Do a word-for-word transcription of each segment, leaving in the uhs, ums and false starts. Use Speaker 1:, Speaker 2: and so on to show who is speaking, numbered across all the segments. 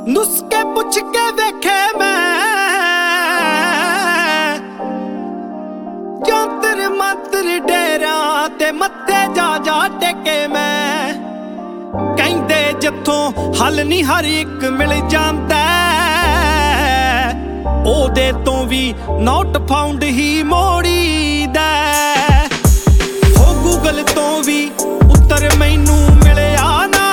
Speaker 1: नुस्खे पुछ के देखे मैं जंतर मंतर डेरा ते मत्थे जा जा टेके मैं कहंदे जिथों हल नहीं हर एक मिल जांदा ओदे तो भी नॉट फाउंड ही मोड़ी दा हो गूगल तो भी उत्तर मैनू मिलिया ना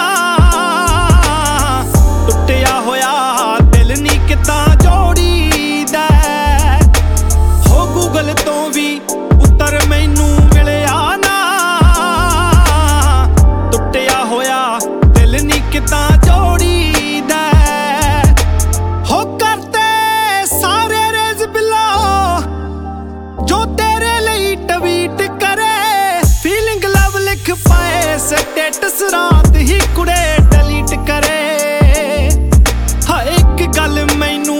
Speaker 1: टुटिया होया दिल नहीं कितां जोड़ी दा हो गूगल तो भी उत्तर मैनू मिलिया ना टुटिया होया दिल नहीं कितां जोड़ी दा हो करते सारे रेज़ बिलो जो तेरे लिए ट्वीट करे फीलिंग लव लिख पाए स्टेटस रात ही कुड़े डिलीट करे हाँ एक गल मैनू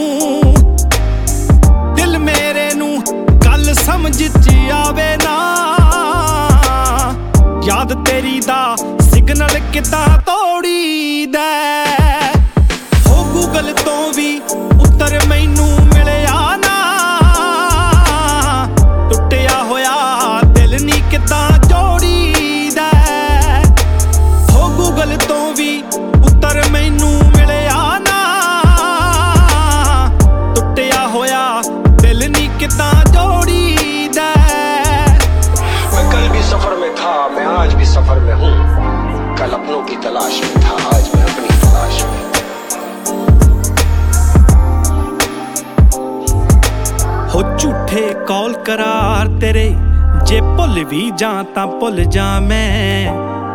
Speaker 1: दिल मेरे नू गल समझ च आवे ना याद तेरी दा सिग्नल कितां तोड़ी दा हो गूगल तो भी उत्तर मैनू मिलिया ना टुटिया होया दिल नहीं कितां जोड़ी दा हो गूगल तो भी उत्तर मैनू मिलिया ना टुटिया होया दिल नहीं कितां जोड़ी दा
Speaker 2: मैं कल भी सफर में था, मैं आज भी सफर में हूँ। कल अपनों की तलाश में था, आज मैं अपनी तलाश में।
Speaker 1: हो झूठे कॉल करार तेरे जे भुल भी जा तां भुल जा मैं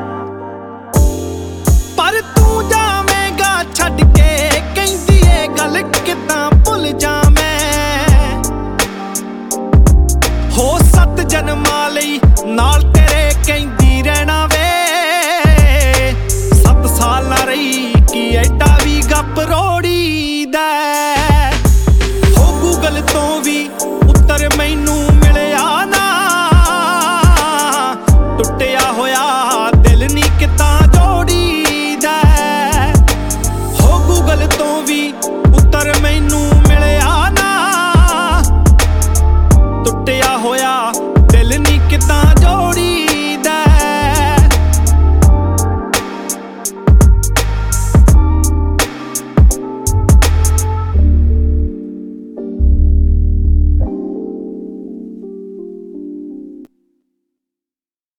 Speaker 1: पर तू जावेगा छड्ड के कहंदी ए गल कितां भुल जा मैं हो सत जन्मां लई नाल तेरे कहंदी रहना वे सत साल ना रही कि एडा भी गप रोड़ी दा हो गूगल तो भी उत्तर मैनू